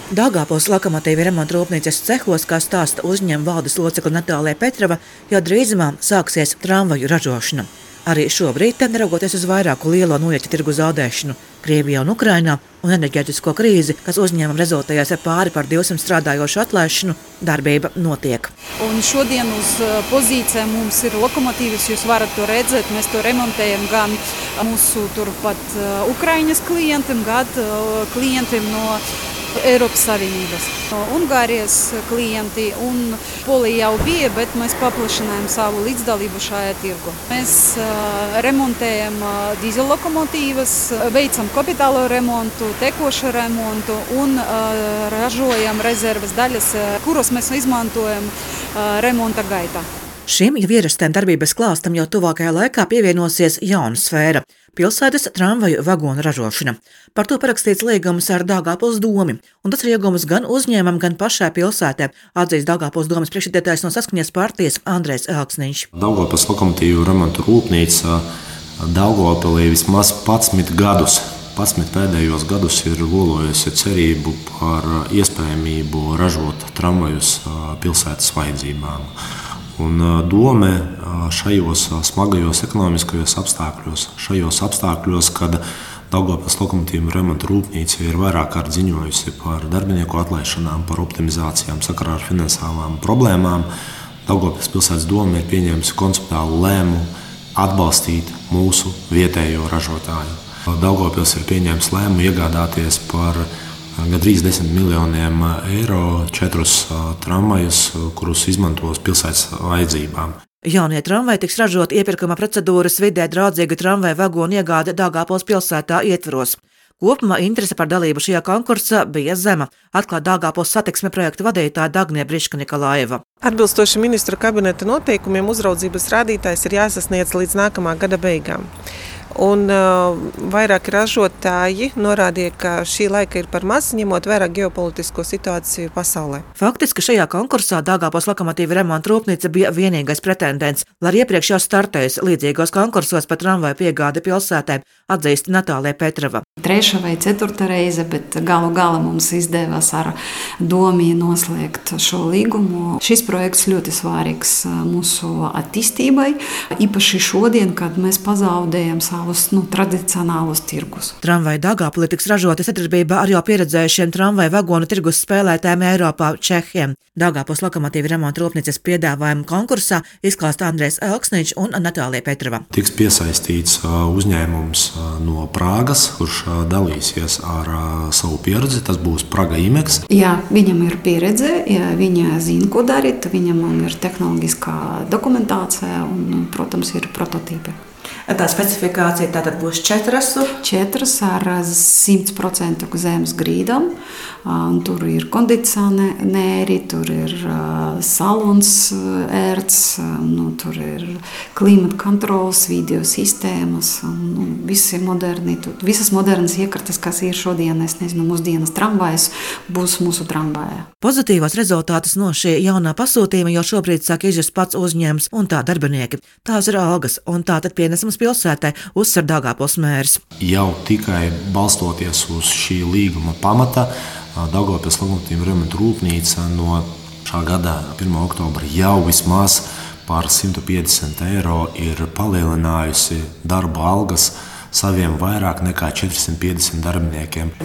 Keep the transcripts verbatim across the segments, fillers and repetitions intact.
Daugavpils lokomotīvu remonta rūpnīcas cehos, kā stāsta uzņēmuma valdes locekle Natālija Petrova, jau drīzumā sāksies tramvaju ražošana. Arī šobrīd, te neraugoties uz vairāku lielo noieķu tirgu zaudēšanu Krievijā un Ukrainā un enerģētisko krīzi, kas uzņēmumam rezultējās ar pāri par divsimt strādājošu atlaišanu, darbība notiek. Un šodien uz pozīcijām mums ir lokomotīvas, jūs varat to redzēt, mēs to remontējam gan mūsu turpat Ukraiņas klientiem, gan klientiem no Eiropas Savienības. No Ungārijas klienti un Polija jau bija, bet mēs paplašinājām savu līdzdalību šajā tirgu. Mēs uh, remontējam uh, dīzeļlokomotīvas, veicam kapitālo remontu, tekošu remontu un uh, ražojam rezerves daļas, uh, kuros mēs izmantojam uh, remonta gaitā. Šim jau ierastiem darbības klāstam jau tuvākajā laikā pievienosies jauna sfēra – pilsētas tramvaju vagonu ražošana. Par to parakstīts līgums ar Daugavpils domi, un tas ir iegūms gan uzņēmumam, gan pašai pilsētē, atzīst Daugavpils domas priekšsēdētājs no Saskaņas partijas Andrejs Elksniņš. Daugavpils lokomotīvu remontu rūpnīca Daugavpilī vismaz padsmit gadus. padsmit pēdējos gadus ir lolojusi cerību par iespējamību ražot tramvajus pilsētas vajadzībām. Un dome šajos smagajos ekonomiskajos apstākļos, šajos apstākļos, kad Daugavpils lokomotīvu remonta rūpnīca ir vairāk kārt ziņojusi par darbinieku atlaišanām, par optimizācijām sakarā ar finansiālām problēmām, Daugavpils pilsētas doma ir pieņēmusi konceptuālu lēmumu atbalstīt mūsu vietējo ražotāju. Daugavpils ir pieņēmis lēmumu iegādāties par gandrīz desmit miljoniem eiro četrus tramvajus, kurus izmantos pilsētas vajadzībām. Jaunie tramvaji tiks ražot iepirkuma procedūras vidē draudzīga tramvaju vagonu iegāde Daugavpils pilsētā ietvaros. Kopumā interese par dalību šajā konkursā bija zema, atklāt Daugavpils satiksme projekta vadītāja Dagnija Briška-Nikolaeva. Atbilstoši ministru kabineta noteikumiem uzraudzības rādītājs ir jāsasniedz līdz nākamā gada beigām. Un uh, vairāki ražotāji norādīja, ka šī laika ir par maz, ņemot vērā ģeopolitisko situāciju pasaulē. Faktiski šajā konkursā Daugavpils lokomotīvu remonta rūpnīca bija vienīgais pretendents, lai iepriekš jau startējusi līdzīgos konkursos par tramvaju piegādi pilsētē, atzīst Natālija Petrova. Treša vai ceturta reize, bet galu gala mums izdevās ar domu noslēgt šo līgumu. Šis projekts ļoti svarīgs mūsu attīstībai, īpaši šodien, kad mēs pazaudējam savus nu, tradicionālus tirgus. Tramvaji Daugavpilī tiks ražoti sadarbībā ar jau pieredzējušiem tramvaju vagonu tirgus spēlētājiem Eiropā Čehiem. Daugavpils lokomotīvu remonta rūpnīcas piedāvājumu konkursā izklāsta Andrejs Elksniņš un Natālija Petrova. Tiks piesaistīts uzņēmums no Prāgas, kurš dalīsies ar savu pieredzi. Tas būs Praga Imex. Jā, viņam ir pieredze, viņa zina, ko darīt, viņam ir tehnoloģiskā dokumentācija un, protams, ir prototīpi. Tā specifikācija tātad būs četras? Četras ar simt procentu zemes grīdam. Tur ir kondicionēri, tur ir salons ērts, nu, tur ir klimata kontrols, video sistēmas, nu, visi moderni, visas modernas iekartas, kas ir šodien, es nezinu, mūsdienas tramvajas, būs mūsu tramvajā. Pozitīvos rezultātus no šī jaunā pasūtījuma jau šobrīd sāk izjust pats uzņēmums un tā darbinieki. Tās ir algas un tātad pienesums pilsētai, uzsver Daugavpils mērs. Jau tikai balstoties uz šī līguma pamata, Daugavpils lokomotīvu remonta rūpnīca no šā gada pirmā oktobra jau vismaz par simt piecdesmit eiro ir palielinājusi darba algas saviem vairāk nekā četrsimt piecdesmit darbiniekiem.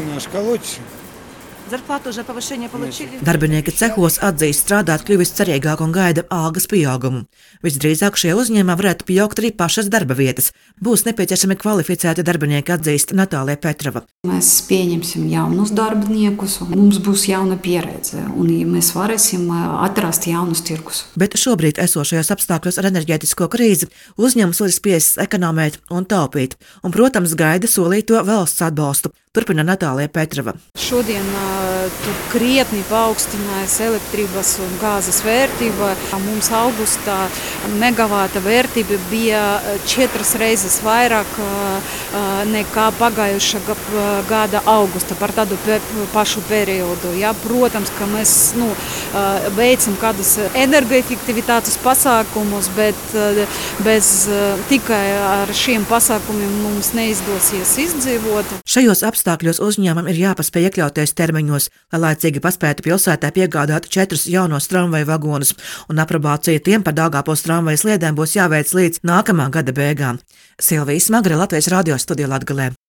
Darbinieki cehos atzīst strādāt kļuvis cerīgāk un gaida algas pieaugumu. Visdrīzāk šie uzņēmumi varētu pieaugt arī pašas darba vietas. Būs nepieciešami kvalificēti darbinieki, atzīst Natālija Petrova. Mēs pieņemsim jaunus darbiniekus, un mums būs jauna pieredze, un mēs varēsim atrast jaunus tirgus. Bet šobrīd esošajos apstākļos ar enerģētisko krīzi uzņēmums ir spiests ekonomēt un taupīt, un, protams, gaida solīto valsts atbalstu. Turpina Natālija Petrova. Šodien uh, tur krietni paaugstinājās elektrības un gāzes vērtība. Mums augustā megavāta vērtība bija četras reizes vairāk uh, nekā pagājušā gada augusta par tādu pe, pašu periodu. Ja, protams, ka mēs nu, uh, veicam kādus energoefektivitātes pasākumus, bet uh, bez uh, tikai ar šiem pasākumiem mums neizdosies izdzīvot. Šajos apstākļos apstākļos uzņēmumam ir jāpaspēj iekļauties termiņos, lai laicīgi paspētu pilsētā piegādāt četrus jaunos tramvaju vagonus, un aprobācija tiem par Daugavpils tramvaju sliedēm būs jāveic līdz nākamā gada beigām. Silvija Smagre, Latvijas radio studija Latgalē.